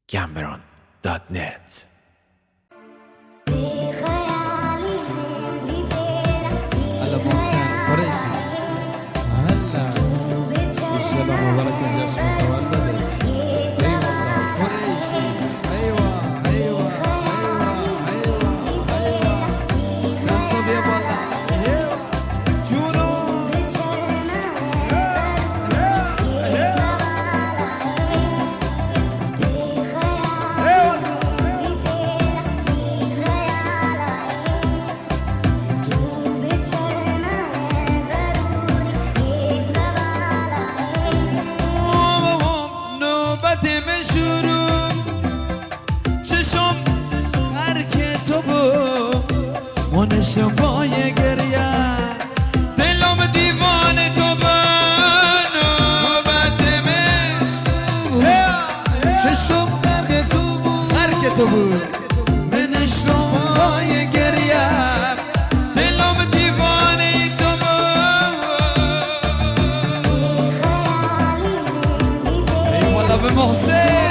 Gambron.net. هلا محسن قريشي هلا الشباب مبارك انجاز متولدة اي والله قريشي ايوه خاصة يا والله شبای گریه دلم دیوانه تو من نوبت من چشم غرق تو بود من شبای گریه دلم دیوانه تو بود ای والله به محسن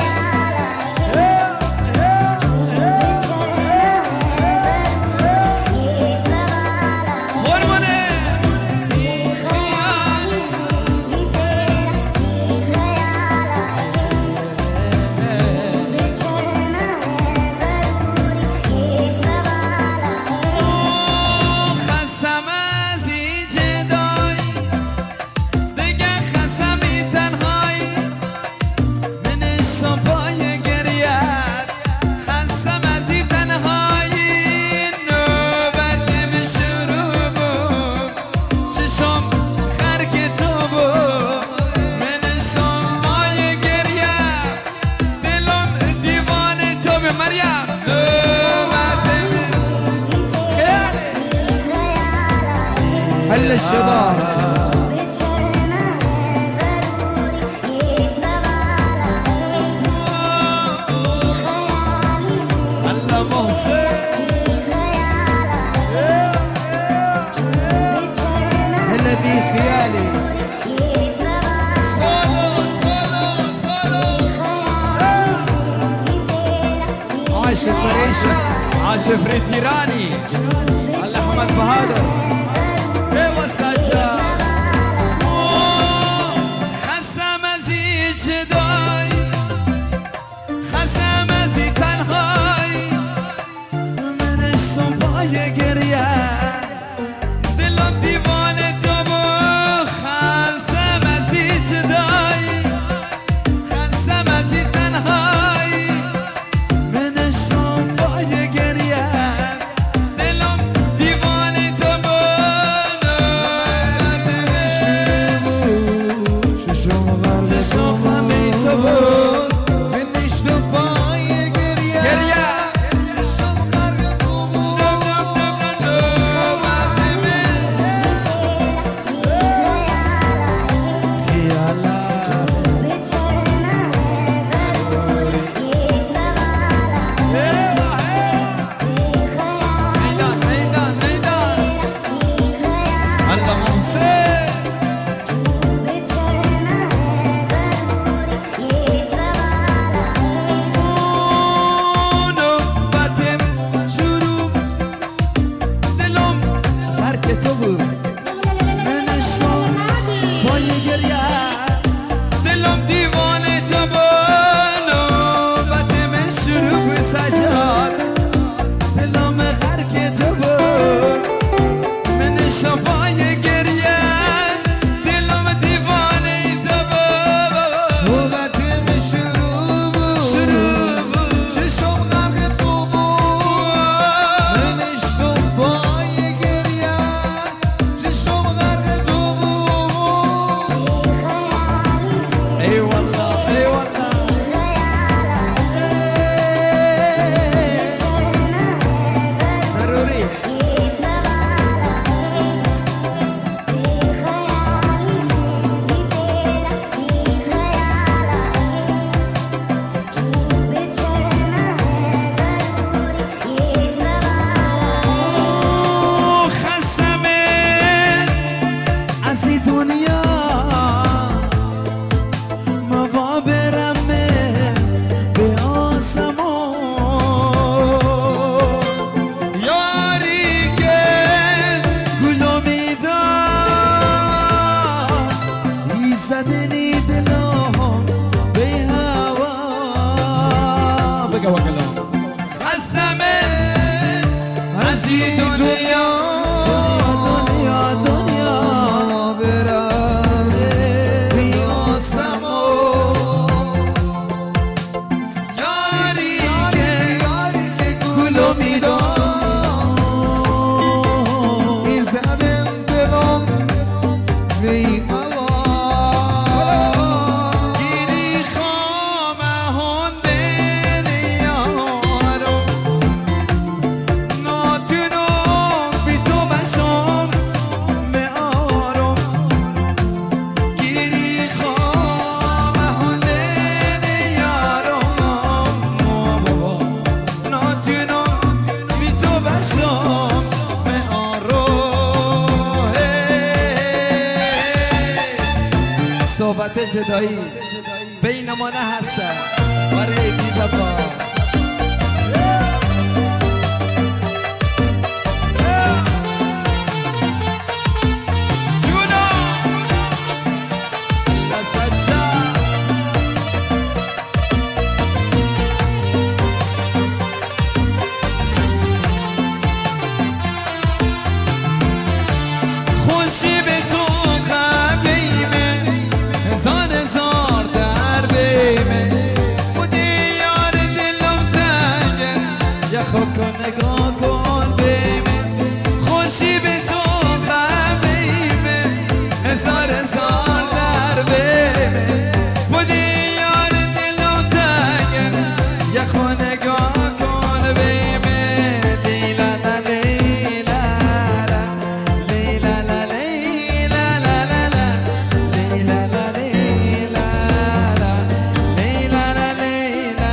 هلا الشباب هلا محسن هلا بي خيالي عاشق قريشة عاشق فريد إيراني هلا أحمد بهادر خسم ازی جدای خسم ازی تنهای من اشتم پای گریه دلم دیوانه تو بو خسم ازی جدای خسم ازی تنهای من اشتم پای گریه دلم دیوانه تو بو بقى وكلام قسم عزی دنیا دنیا برم بیاسم یاری که گلو میدم این زدن دلم بی صحبت جدایی بین ما نه هستن آره بی بابا جونا لسجا خوشی به تو خب نگاه کن بیمه خوشی به تو خمیمه هزار در بیمه بودی یار دلم تنگه یه خو نگاه کن بیمه لیلا لا لیلا لا لیلا لا لیلا لا لا لیلا لا لیلا لا لیلا لا لیلا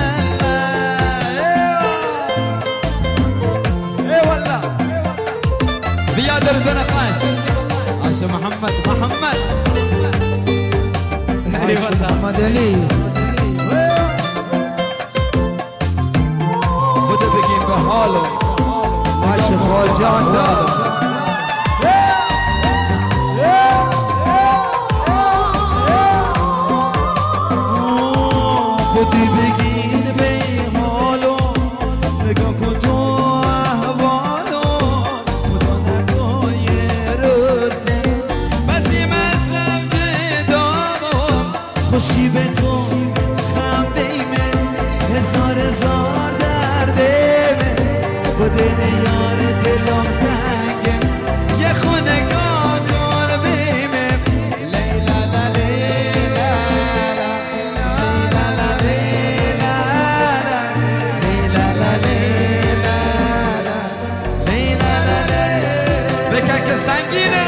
بياد رزنا قاش عاش محمد اي والله محمد علي بده بگیم به حالو عاش خواجه دار بده بگین به حالو نگاه کن تو احوالو خوشی به تو خم بیمه هزار در بیمه بوده یار دلم تنگه یه خونگاه کن بیمه لیلا لا لیلا لیلا لا لیلا لیلا لا لیلا لیلا لا بکن که سنگینه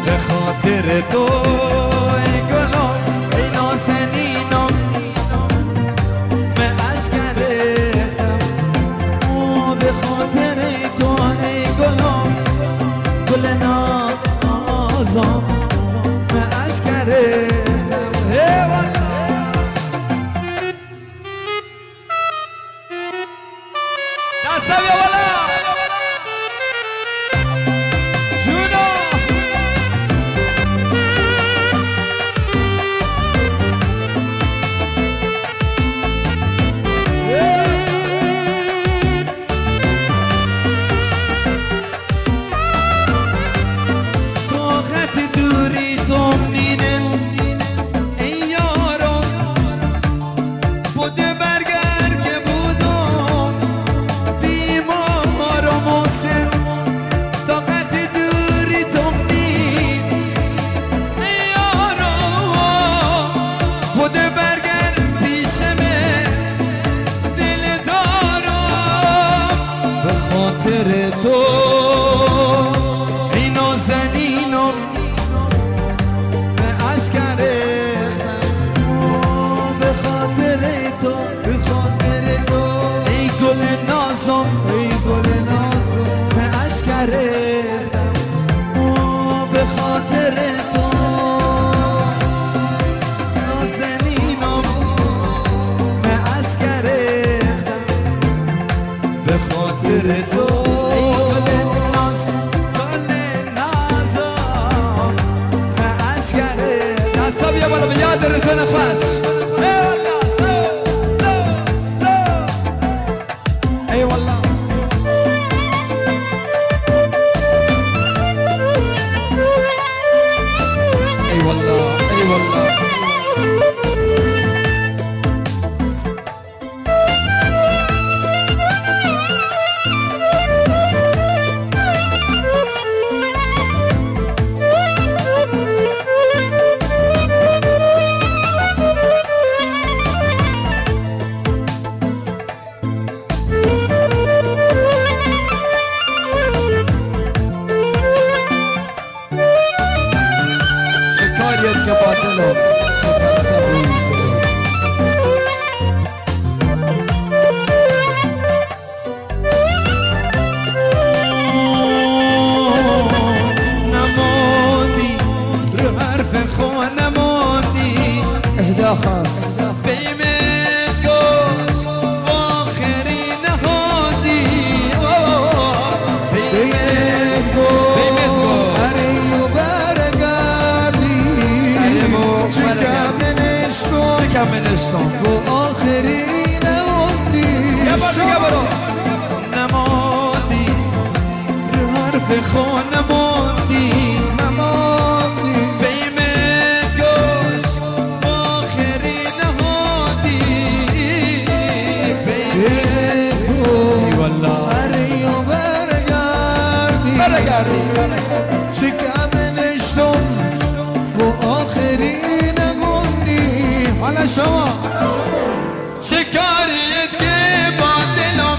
به خاطر تو ای گلم ای نازنینم من اشک ریختم به خاطر تو ای گلم گل نازم من اشک ریختم هی والا دستا بیا بالا خاطر تو ای نازنینم به اشک ریختم به خاطر تو ای گل نازم به اشک ریختم به خاطر تو نازنینم به اشک ریختم به خاطر تو بیا بالا به یاد رسان خوش ای والله ای والله ای والله که باطل و شکسته بود نماندی رو حرف خود نماندی اهدا خاص بیمت گوش و آخری نهادی بیمت گوش هریو برگردی چکم منشتم و آخری نماندی یه بار دیگه برو نماندی رو حرف خود نماندی بیمت گوش و آخری نهادی بیمت گوش والله هریو برگردی چکم منشتم و آخری حالا شما چه کاریت که با دلم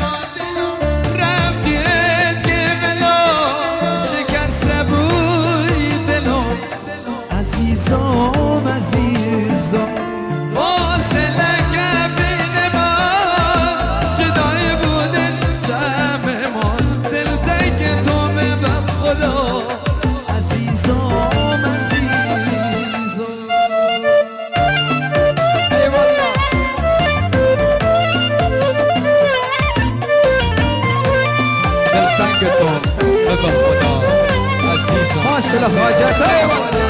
رفتیت که بلا شکسته بوی دلم عزیزم فاصله که بین ما جدای بودن سهم ما دل تک تو به خدا عزیزم که تو به خدا عزیزم ماشاءالله حاجت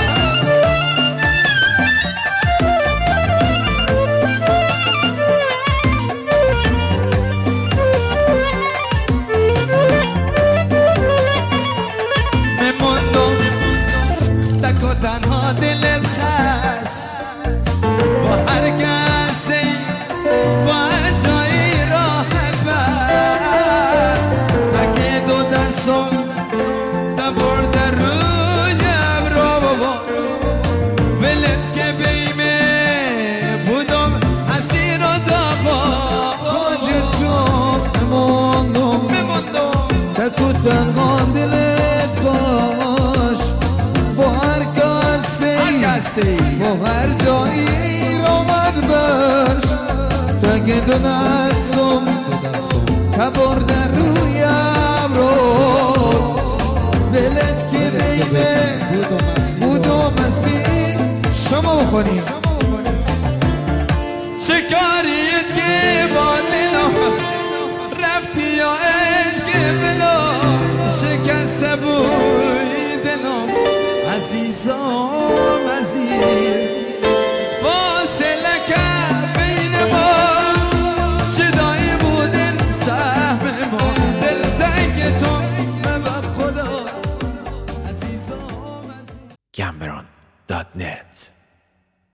میموندم تک و تنها دلت خش با هر کسی با هر جایی راحت بر تک دو دستم دبرده روی ابرو ولت که بیمه بودم اسیر و دابا خواجتم میموندم تک و تنها دلت باش با هستی و هر جایی رو من باش تا که دو دستم کبرده رویم رو ولد که بیمه بود و مسیح شما بخونیم چه کاریت که با دلم رفتی یا ات که بلا شکسته بوی دلم عزیزم عزیز فاصله که بین ما جدایی بودن سهم ما دل تنگ تو به خدا عزیزم عزیز Cameron.net